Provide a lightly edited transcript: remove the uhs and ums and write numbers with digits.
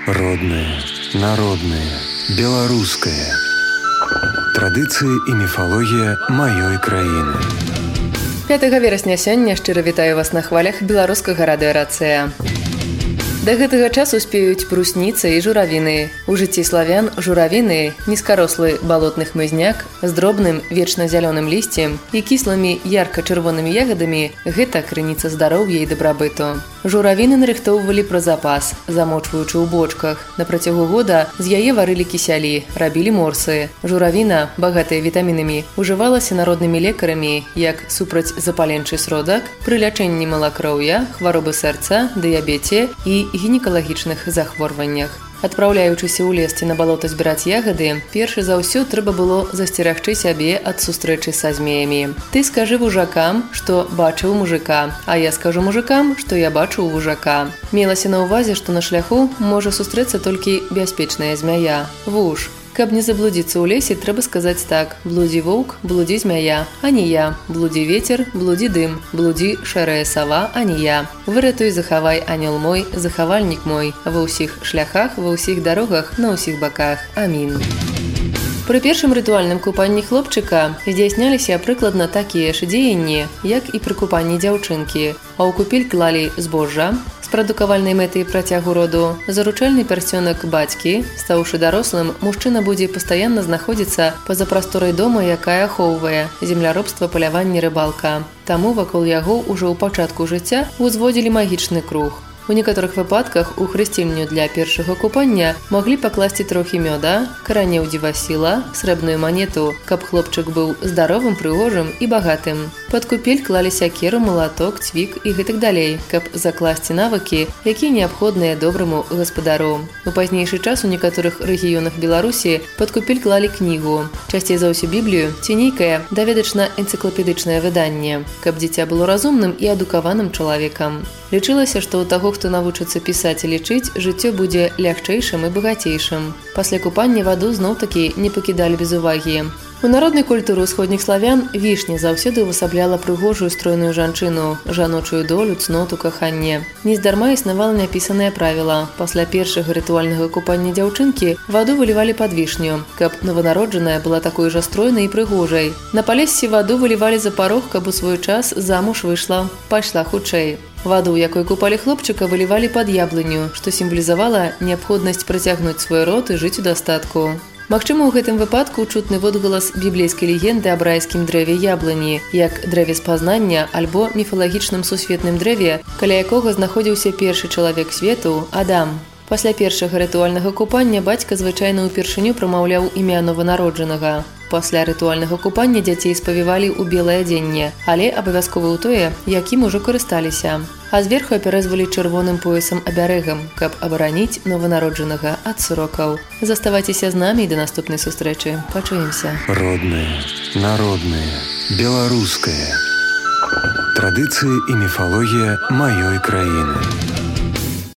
Родное, народное, беларускае. Традыцыі і міфалогія маёй краіны. 5 верасня сёння шчыра вітаю вас на хвалях беларускага радыёрацыя. Да гэтага часу спеюць брусніца і журавіны. У жыцці славян журавіны – нізкарослы балотны хмызняк з дробным вечна-зялёным лісцем і кіслымі ярка-чырвонымі ягадамі – гэта крыніца здароўя і дабрабыту. Журавіны нарыхтоўвалі пра запас, замочваючы ў бочках. На працягу года з яе варылі кісялі, рабілі морсы. Журавіна, багатая вітамінамі, ужывалася народнымі лекарамі як супрацьзапаленчы сродак пры лячэнні малакроўя, хваробы сэрца, дыябеце і гінекалагічных захворваннях. Адпраўляючыся ў лес ці на балота збіраць ягады, перш за ўсё трэба было засцерагчы сябе ад сустрэчы са змеямі. Ты скажы вужакам, што бачыў мужика, а я скажу мужикам, што я бачу вужака. Мелася на ўвазе, што на шляху можа сустрэцца толькі бяспечная змяя – вуж. Каб не заблудзіцца ў лесе, трэба сказаць так: блудзі воўк, блудзі змяя, а не я. Блудзі вецер, блудзі дым, блудзі шэрая сава, а не я. Выратуй, захавай, анёл мой, захавальнік мой, ва ўсіх шляхах, ва ўсіх дарогах, на ўсіх баках. Амін. Пры першым рытуальным купанні хлопчыка здзяйсняліся прыкладна такія ж дзеянні, як і пры купанні дзяўчынкі. А ў купель клалі збожжа, з прадукавальнай мэтай працягу роду, заручальны пярсцёнак бацькі. Стаўшы дарослым, мужчына будзе пастаянна знаходзіцца па-за прасторай дома, якая ахоўвае земляробства, паляванне, рыбалка. Таму вакол яго ўжо ў пачатку жыцця узводзілі магічны круг. У некаторых выпадках у хрысцільню для першага купання маглі пакласці трохі мёда, каранеў дзівасіла, срэбную манету, каб хлопчык быў здаровым, прыгожым і багатым. Пад купель клалі сякеру, малаток, цвік і гэтак далей, каб закласці навыкі, якія неабходныя добраму гаспадару. У пазнейшы час у некаторых рэгіёнах Беларусі пад купель клалі кнігу, часцей за ўсю Біблію ці нейкае даведачна-энцыклапедычнае выданне, каб дзіця было разумным і адукаваным чалавекам. Лічылася, што ў таго, хто навучыцца пісаць і лічыць, жыццё будзе лягчэйшым і багацейшым. Пасля купання ваду зноў-такі не пакідалі без увагі. У народнай культуры ўсходніх славян вішня заўсёды ўвасабляла прыгожую стройную жанчыну, жаночую долю, цноту, каханне. Нездарма існавала няпісанае правіла: пасля першага рытуальнага купання дзяўчынкі ваду вылівалі пад вішню, каб нованароджаная была такой жа стройнай і прыгожай. На палессі ваду вылівалі за парог, каб у свой час замуж выйшла, пайшла хутчэй. Ваду, якой купалі хлопчыка, вылівалі пад яблыню, што сімвалізавала неабходнасць працягнуць свой род і жыць у дастатку. Магчыма, у гэтым выпадку чутны водгалас біблейскай легенды аб райскім дрэве яблыні, як дрэве спазнання альбо міфалагічным сусветным дрэве, каля якога знаходзіўся першы чалавек свету – Адам. Пасля першага рытуальнага купання бацька звычайна ўпершыню прамаўляў імя нованароджанага. Пасля рытуальнага купання дзяцей спавівалі ў белае адзенне, але абавязкова ў тое, якім ужо карысталіся. А зверху апярэзвалі чырвоным поясам абярэгам, каб абараніць нованароджанага ад сурокаў. Заставайцеся з намі і да наступнай сустрэчы. Пачуемся. Роднае, народнае, беларускае. Традыцыі і міфалогія маёй краіны.